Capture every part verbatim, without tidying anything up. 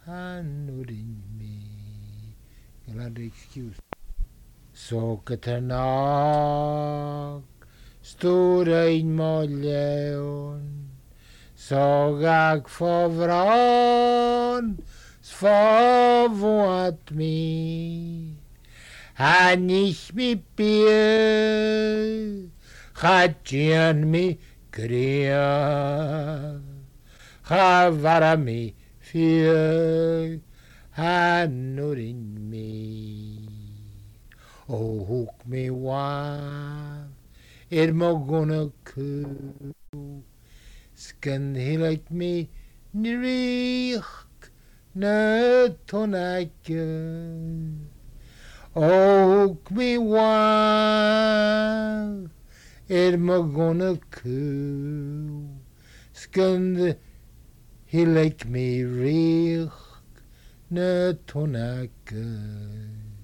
han in me. You'll have to excuse. Så keternak stod ein molleon, såg jag förvran, svavot mi. Han ich mi bier, chatjen mi kriya, chavara mi fier, hanurin mi. O hook me wa, er mogona ku, skan hilik me nirich, na tonake. O hook me wa, er mogona ku, skan hilik me rich, na tonake.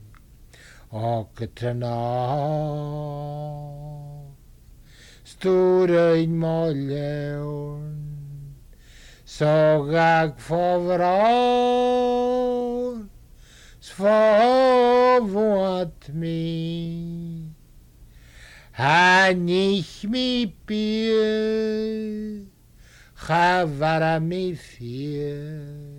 Åketrena stod ein molleon, såg jag förvran, svavot mi. Han ich mi bier, chavara mi fier.